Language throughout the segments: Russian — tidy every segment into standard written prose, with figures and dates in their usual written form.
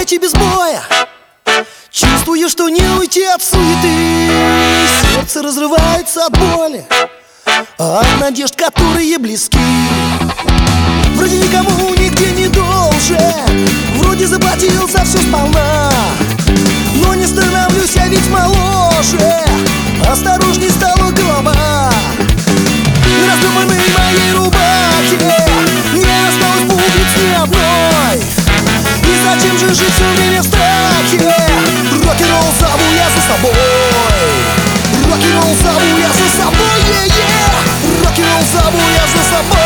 уйти без боя. Чувствую, что не уйти от суеты. Сердце разрывается от боли, от надежд, которые близки. Вроде никому нигде не должен, вроде заплатил за все сполна. Но не становлюсь я ведь моложе, осторожней стала голова. На раздуманной моей рубахе не осталось пуговиц ни одной. И зачем же жить все время в страхе? Рок-н-ролл зову я за собой. Рок-н-ролл зову я за собой, рок-н-ролл зову я за собой.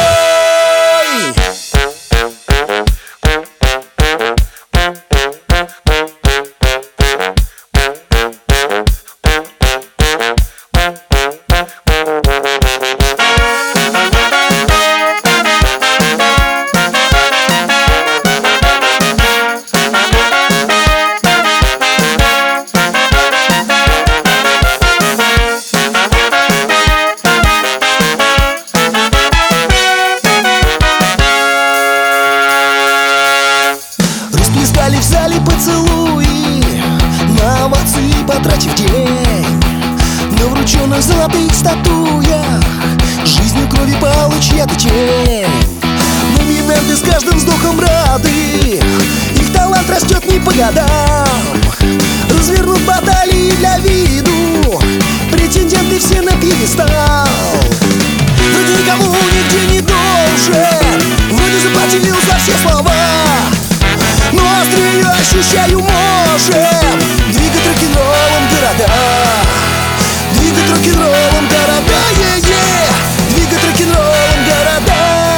Расплескали в зале поцелуи, на овации потратив день. На врученных золотых статуях жизнью крови пала чья-то тень. Номинанты с каждым вздохом рады, их талант растет не по годам. Развернут баталии для виду, претенденты все на пьедестал. Вроде никому нигде не должен, вроде заплатил за все слова. Но острее ощущаю, можем двигать рок-н-роллом города. Двигать рок-н-роллом города, двигать рок-н-роллом города.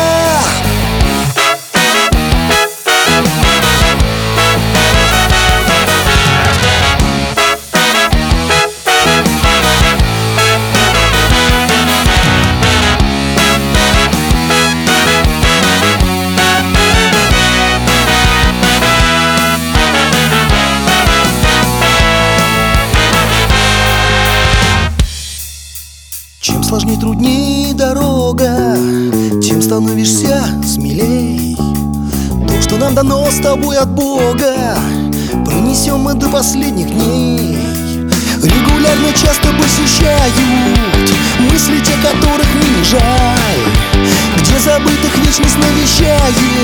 Чем сложнее, труднее дорога, тем становишься смелей. То, что нам дано с тобой от Бога, пронесем мы до последних дней. Регулярно часто посещают мысли те, которых мне не жаль, где забытых вечность навещают.